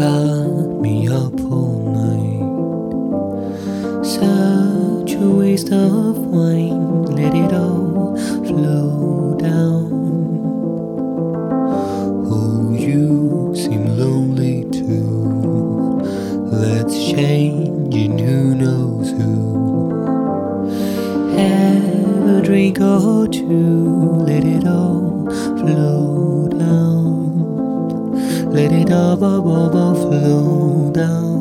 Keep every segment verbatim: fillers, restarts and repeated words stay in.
got me up all night. Such a waste of wine, let it all flow down. Oh, you seem lonely too. Let's change in who knows who. Have a drink or two, let it all flow down. Let it all, all, all, all flow down.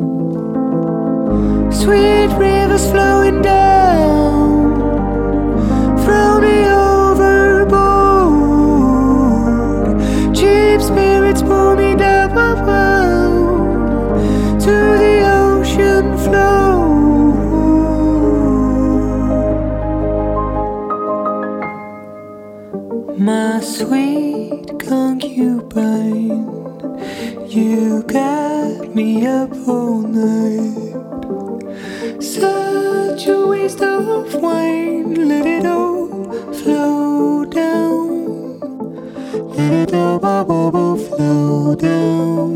Sweet rivers flowing down, throw me overboard. Cheap spirits pull me down to the ocean floor. My sweet concubine, you got me up all night. Such a waste of wine, let it all flow down. Let it all, all, all, all flow down.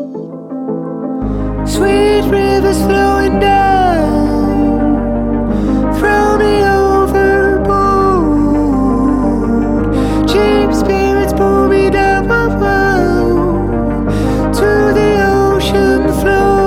Sweet rivers flowing down, throw me overboard. Cheap spirits pull me down to the ocean floor.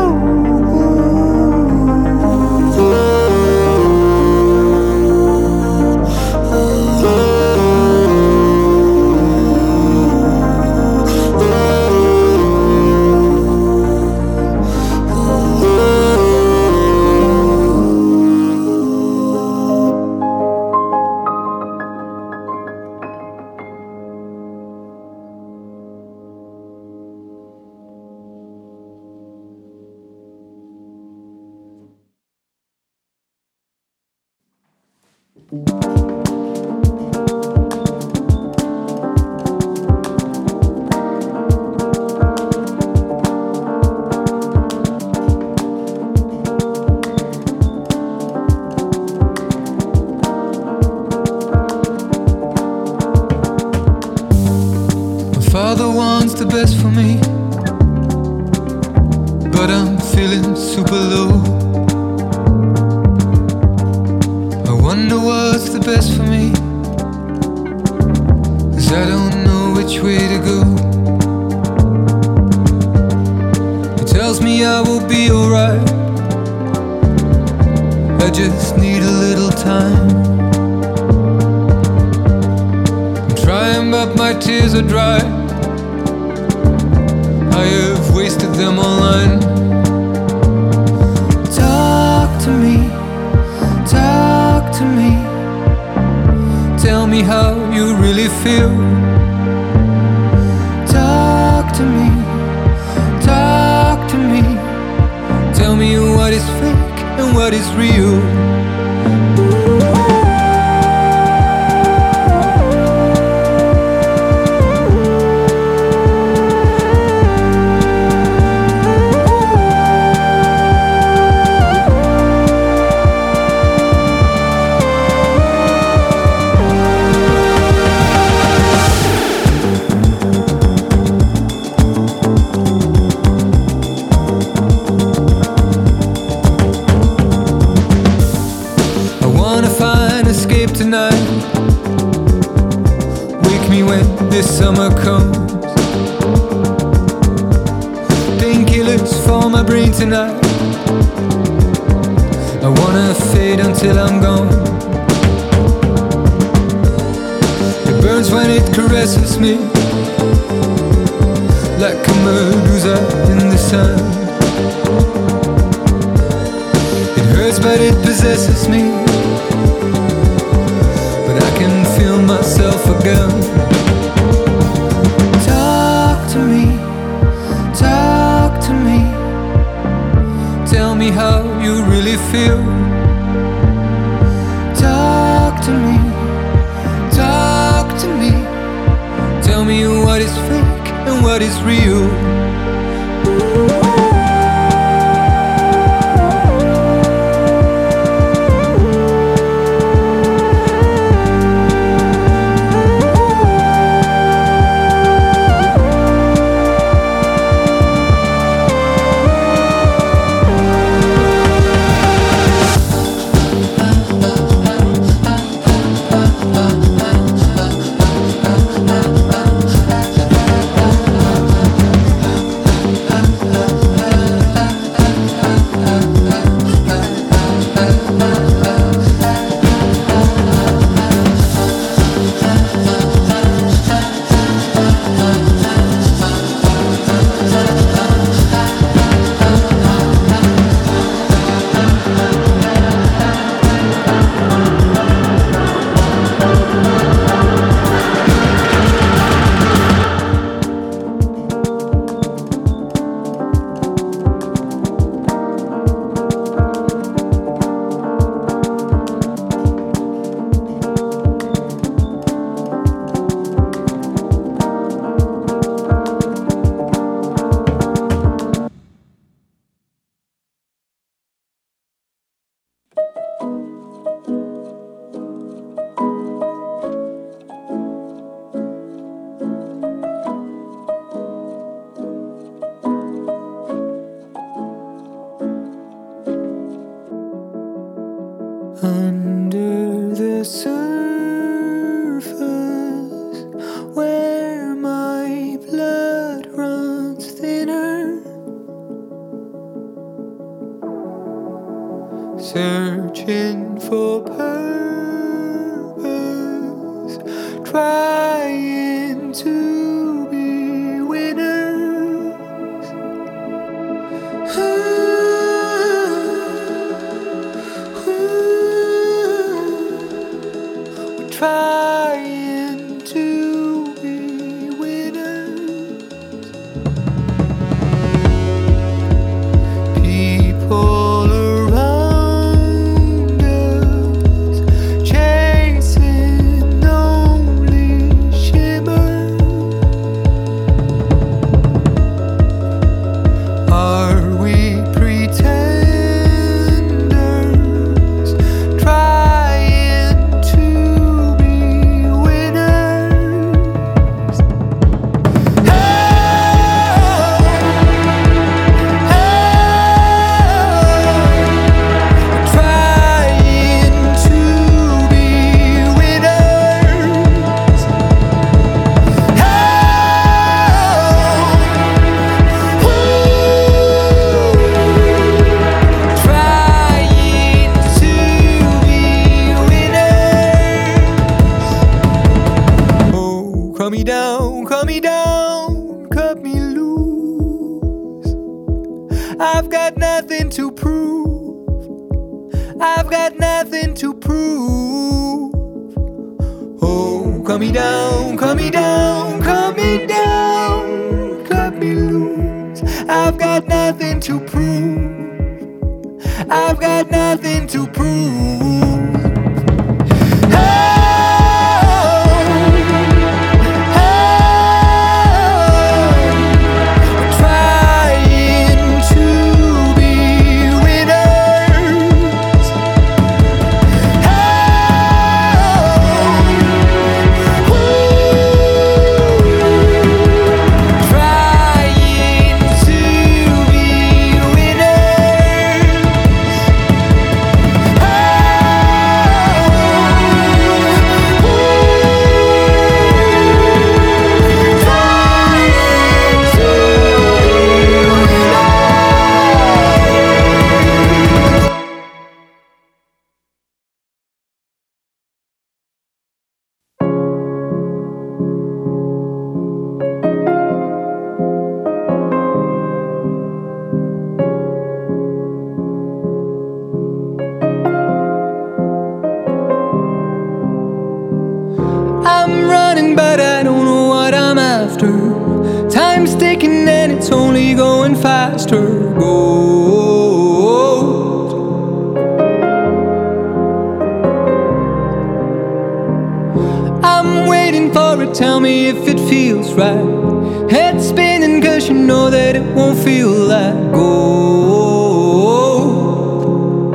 Father wants the best for me, but I'm feeling super low. I wonder what's the best for me, 'cause I don't know which way to go. He tells me I will be alright, I just need a little time. I'm trying but my tears are dry, I have wasted them online. Talk to me, talk to me. Tell me how you really feel. Talk to me, talk to me. Tell me what is fake and what is real. Tonight, wake me when this summer comes. Painkillers for my brain tonight. I wanna fade until I'm gone. It burns when it caresses me, like a medusa in the sun. It hurts but it possesses me, I can feel myself again. Talk to me, talk to me. Tell me how you really feel. Talk to me, talk to me. Tell me what is fake and what is real. searching for purpose, trying to be winners. We're trying to be winners. People around us chasing only shimmer. Are we pretenders trying to be winners? Oh, oh, trying to be winners. Oh, trying to be winners. Oh, cut me down, cut me down, cut me loose. I've got nothing to prove. I've got nothing to prove. Oh, cut me down, cut me down, cut me down, cut me loose. I've got nothing to prove. I've got nothing to prove. Oh, oh, trying to be winners. Oh, trying to be winners. I'm running, but I don't know what I'm after. Time's ticking and it's only going faster. Gold. I'm waiting for it, tell me if it feels right. Head spinning cause you know that it won't feel like gold.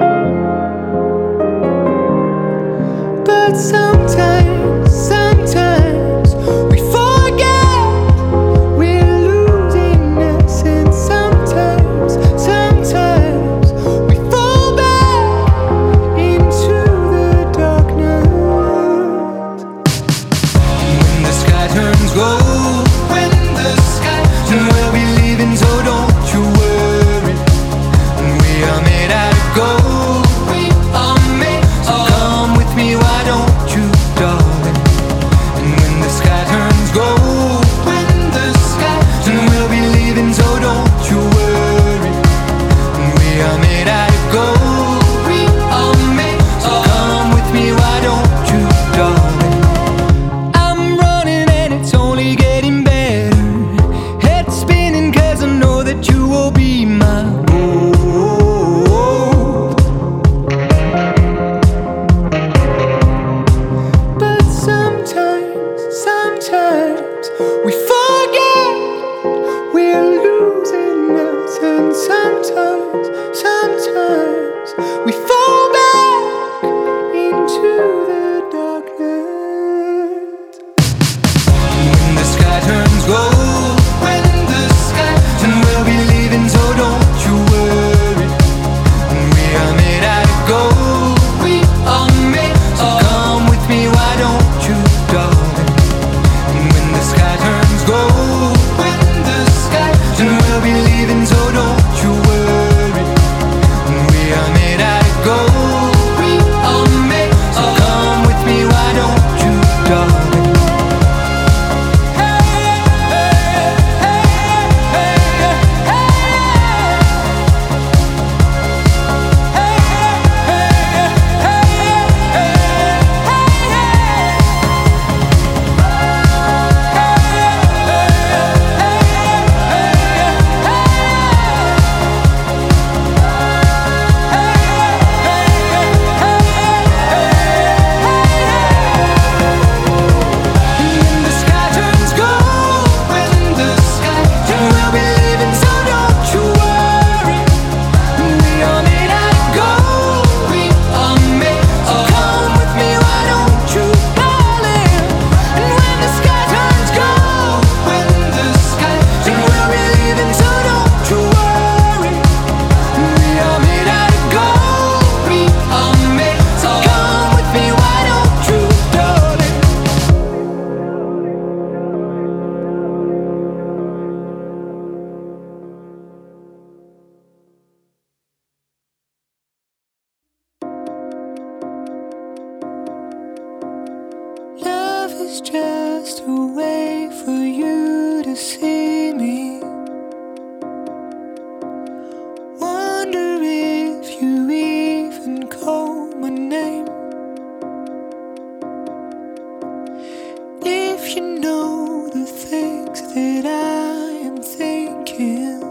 But sometimes, sometimes we forget we're losing us, and sometimes, sometimes we fall back into the darkness. When the sky turns gold, when the sky turns, we'll be leaving, so don't you worry. We are made out of gold. We are made. So come with me, why don't you, darling? And when the sky turns gold, when the sky turns, we'll be leaving, so don't you worry. We are made out of gold. We are made. So come with me, why don't you, darling? I'm running and it's only getting better. Head spinning cause I know that you will be my gold. But sometimes, sometimes we forget we're losing us, and sometimes, sometimes we fall back into the darkness. When the sky turns gold, when the sky turns, we'll be leaving, so don't you worry. We are made out of gold. We are made. So come with me, why don't you, darling? And when the sky turns gold, when the sky turns, we'll be leaving, so don't you worry. We are made out is just a way for you to see me. Wonder if you even call my name. If you know the things that I am thinking,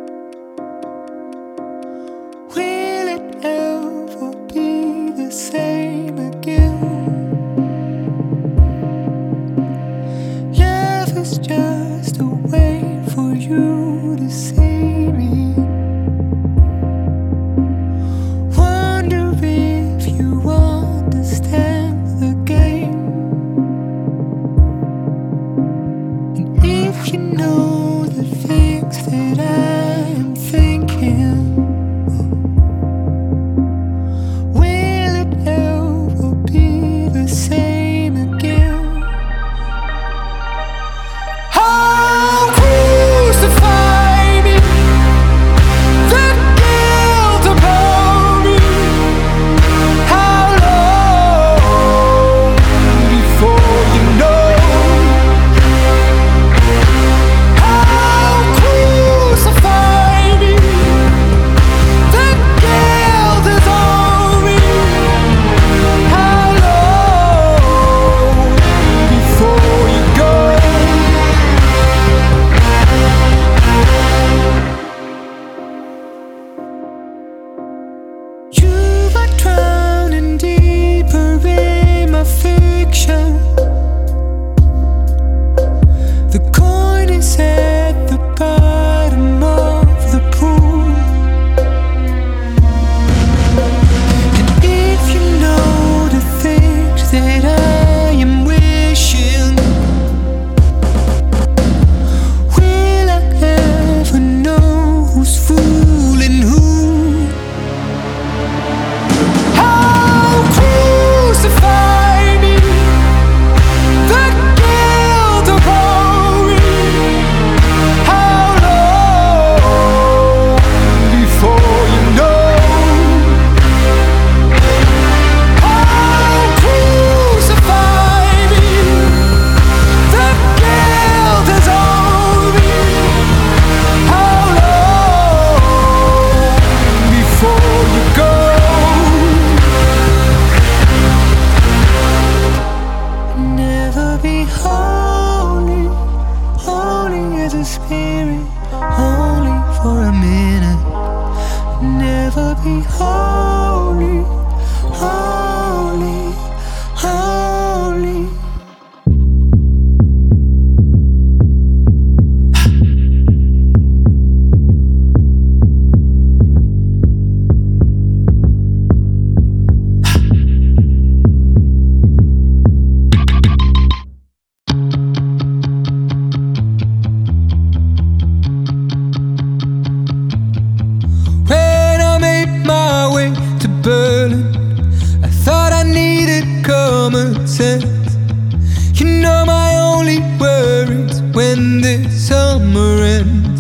will it ever be the same again? Love is just a way for you to see me. Wonder if you understand the game. And if you know the things that I am thinking, will it ever be the same again? How crucify me, the guilt upon me. How long before you know? How crucify me, the guilt is on me. How long before you go? You are drowning deeper in my fiction. The coin is at the bottom of the pool. And if you know the things that I am wishing, will I ever know who's fooling who? How crucify me, the guilt upon me. How long before you know? How crucify me, the guilt is on me. How long before you go? Never be holy, holy as a spirit, only for a minute. Never be holy, holy, holy. When I made my way to Berlin, I thought I needed common sense. You know my only worries when this summer ends.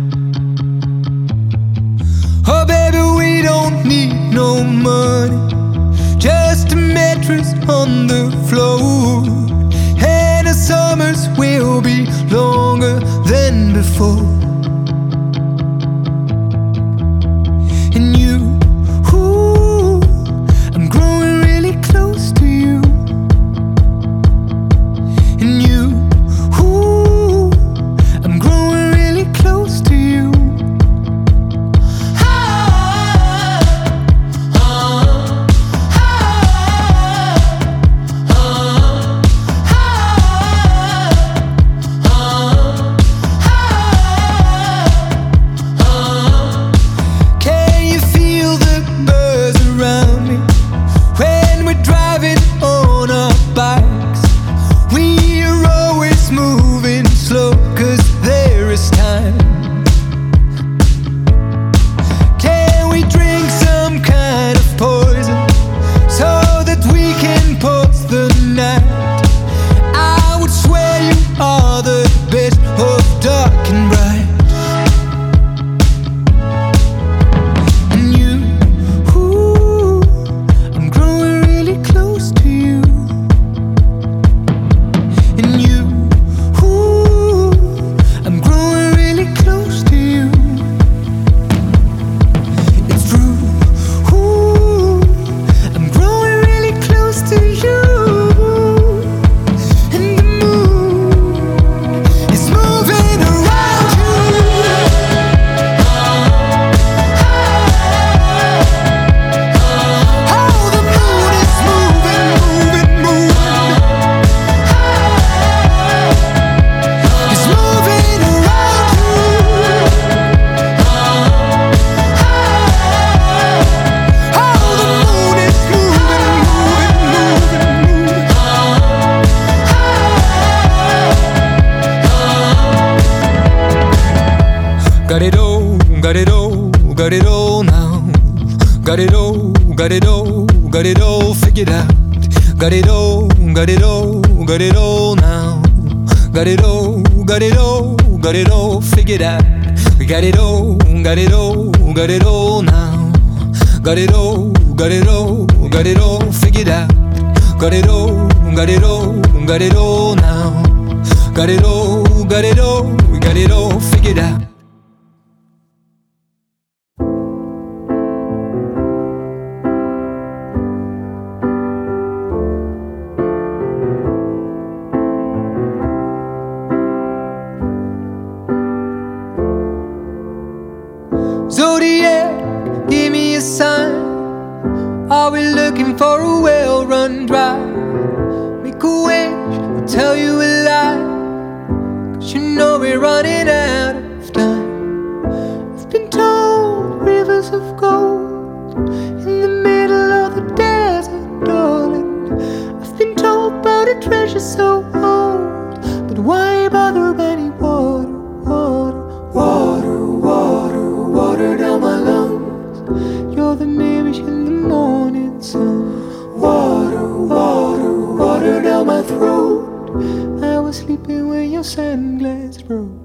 Oh baby, we don't need no money, just a mattress on the floor. And the summers will be longer than before. And you, ooh, I'm growing really close to you. And you, ooh, I'm growing really close to you. Ah, ah, ah, ah, ah, ah, ah. got it all, got it all now. Got it all, got it all, got it all figured out. Got it all, got it all, got it all now. Got it all, got it all, got it all figured out. We got it all, got it all, got it all now. Got it all, got it all, got it all figured out. Got it all, got it all, got it all now. Got it all, got it all, we got it all figured out. Zodiac, give me a sign. Are we looking for a well run drive? Make a wish, I'll tell you a lie, 'cause you know we're running out of time. I've been told rivers of gold in the middle of the desert, darling. I've been told about a treasure so old, but why bother any water, water, water, water, water down my lungs? You're the mirror in the morning sun. Water, water, water down my throat. I was sleeping when your sunglasses broke.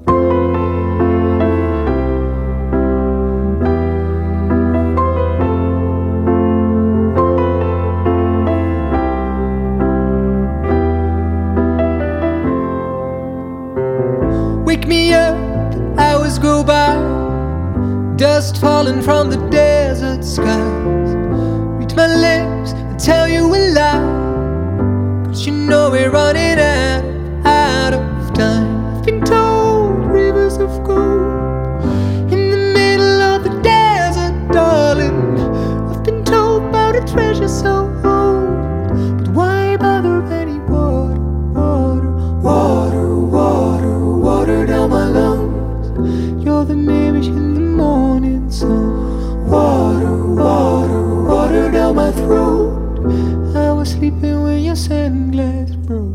Wake me up, hours go by, dust falling from the desert skies. Read my lips and tell you a lie, 'cause you know we're running out, out of time. I've been told rivers of gold in the middle of the desert, darling. I've been told about a treasure so old, but why bother any water, water, water, water, water down my lungs? You're the mirror in the morning sun. Water, water, water down my throat. I was sleeping when your sunglasses broke.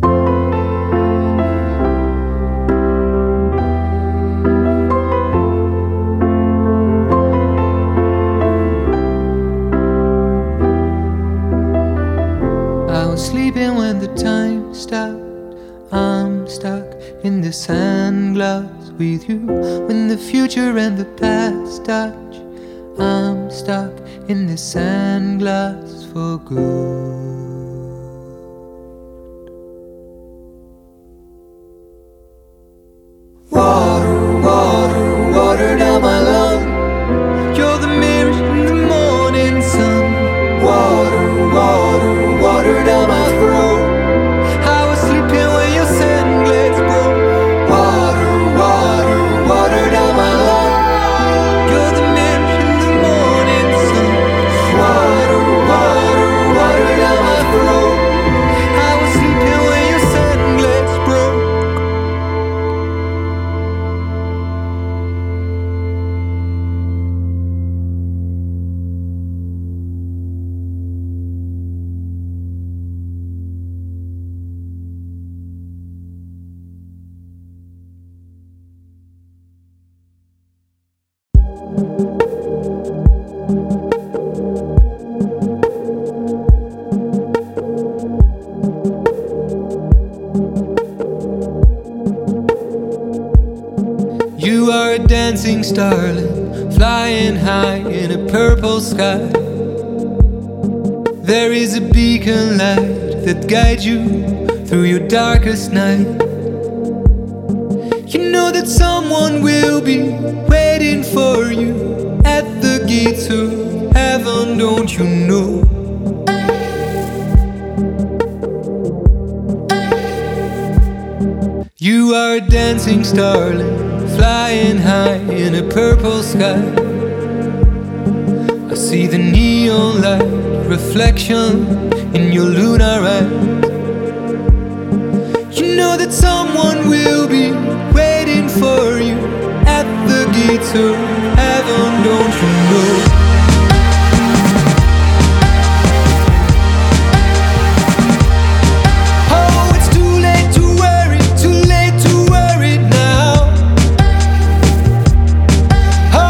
I was sleeping when the time stopped. I'm stuck in the sunglass with you. When the future and the past touch, I'm stuck in the sunglass for good. Water, water, water down my lung. You're the mirror in the morning sun. Water, water, water down my throat. I was sleeping when your sunglasses broke. Water, water, water down my lung. You're the mirror in the morning sun. Water, water, water down my throat. I was sleeping when your sunglasses broke. You are a dancing starling, flying high in a purple sky. There is a beacon light that guides you through your darkest night. You know that someone will be waiting for you at the gates of heaven, don't you know? You are a dancing starling, flying high in a purple sky. I see the neon light reflection in your lunar eyes. You know that someone will be waiting for you at the gates of heaven, don't you know? Oh,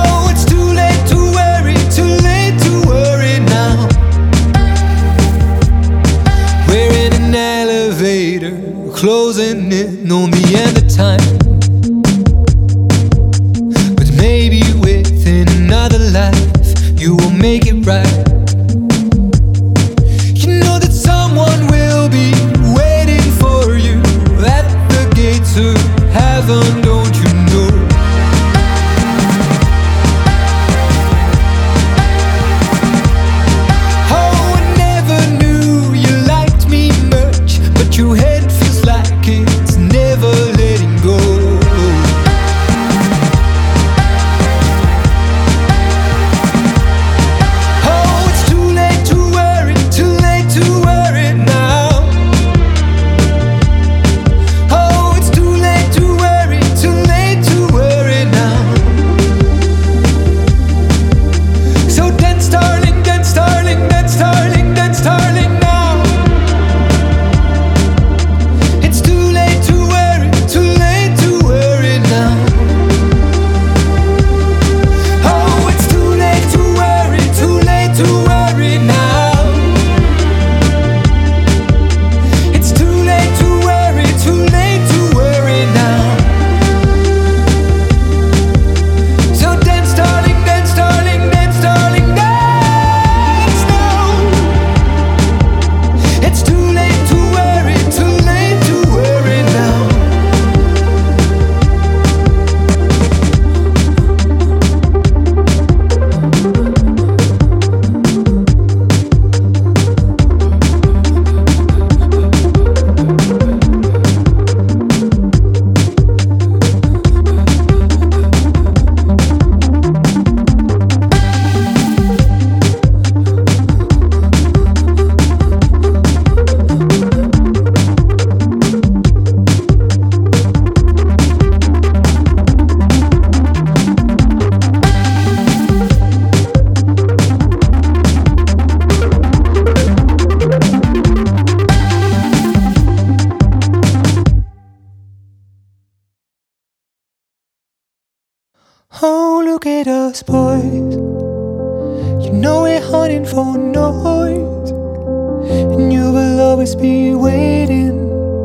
look at us boys. You know we're hunting for noise, and you will always be waiting.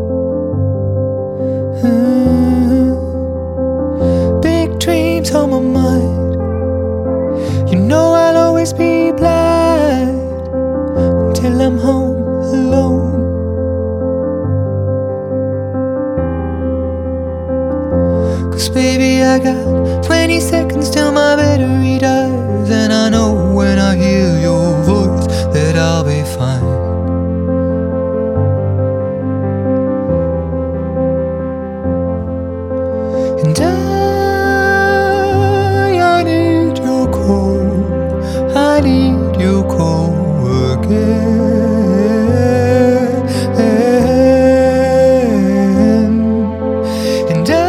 mm. Big dreams on my mind. You know I'll always be blind until I'm home alone. Cause baby, I got twenty seconds till my battery dies, and I know when I hear your voice that I'll be fine. And I, I need your call, I need your call again. And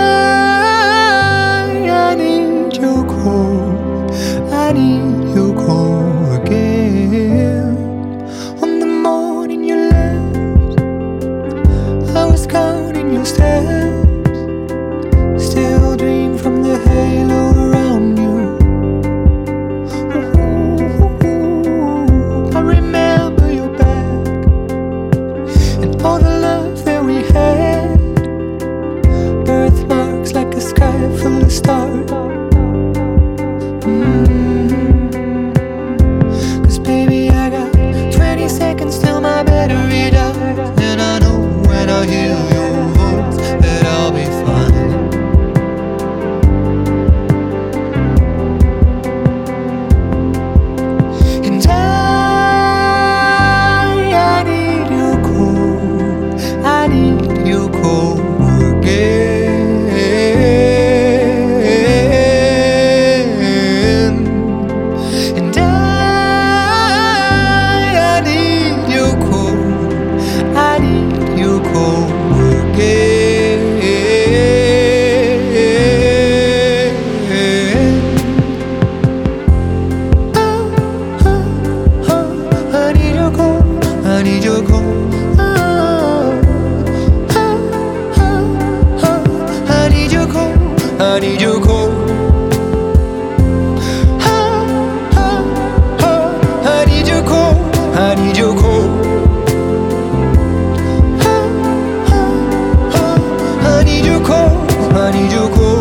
I, I need your call, I need your call again. On the morning you left, I was counting your steps, still dream from the halo around you. Ooh, I remember your back and all the love that we had, birthmarks like a sky full of stars. mm. Cause baby, I got twenty seconds till my battery dies, and I know when I hear your voice that I'll be fine. And I, I need your call, I need your call again. And I, I need your call, I need your call again. Oh, oh, oh, I need your call, I need your call. Oh, oh, oh, oh, I need your call, I need your call. Oh, oh, oh, I need your call, I need your call. Oh, oh, oh, I need your call, I need your call.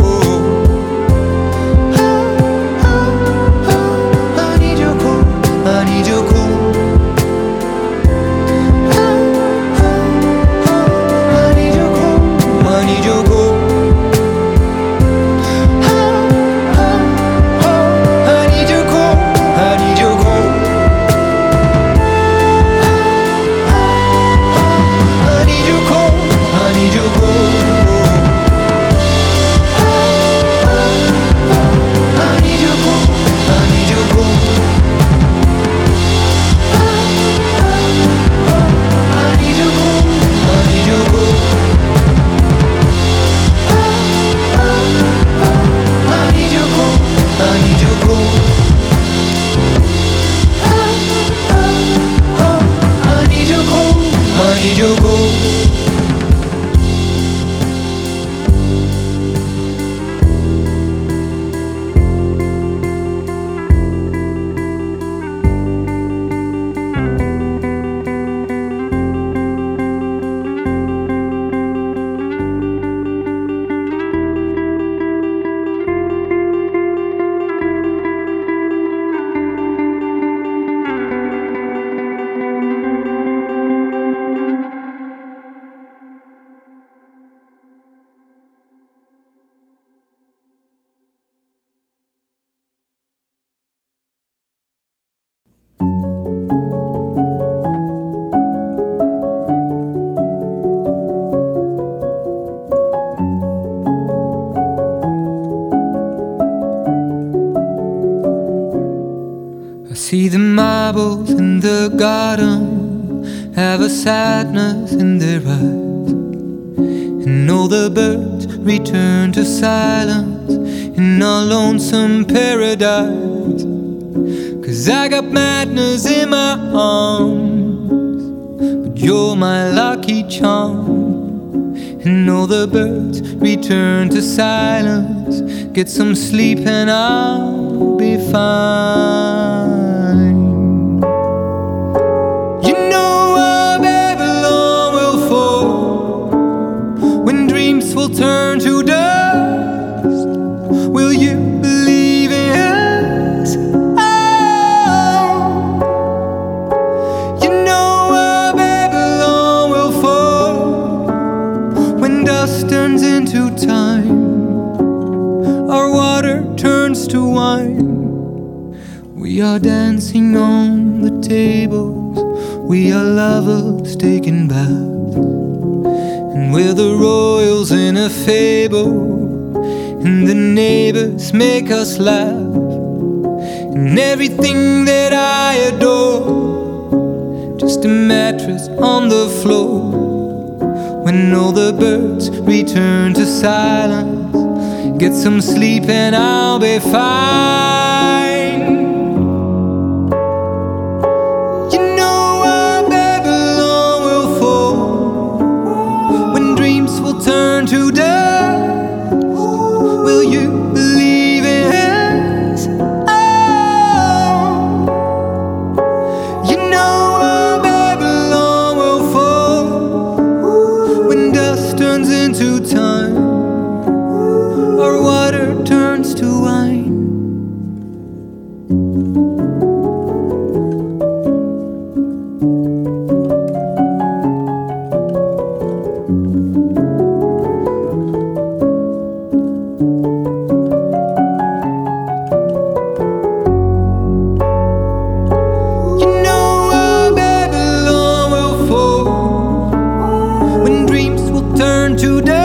Oh, oh, oh, I need your call, I need your call. Oh, oh, oh, I need your call, I need your call. Oh, oh, oh, I need your call, I need your call. I need your call, I need your call. I need your call, I need your call. I need your call, I need your call. I need your call, I need your call. I need your call, I need your call. I see the marbles in the garden have a sadness in their eyes, and all the birds return to silence in our lonesome paradise. Cause I got madness in my arms, but you're my lucky charm. and all the birds return to silence. Get some sleep and I'll be fine. You know our Babylon will fall when dreams will turn to dust. Will you believe in us? Oh, you know our Babylon will fall when dust turns into time. Our water turns to wine. We are dancing on the tables. We are lovers taking baths, and we're the royals in a fable. And the neighbors make us laugh. And everything that I adore, just a mattress on the floor. When all the birds return to silence, get some sleep and I'll be fine. You know our Babylon will fall when dreams will turn to dust. Will you believe in us? Oh, you know our Babylon will fall when dust turns into time. Our water turns to wine. You know our Babylon will fall when dreams will turn to dust.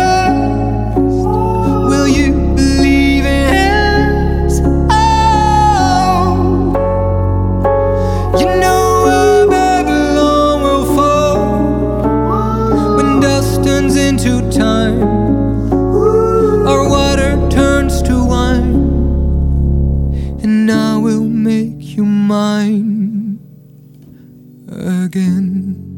Turns into time, our water turns to wine, and I will make you mine again.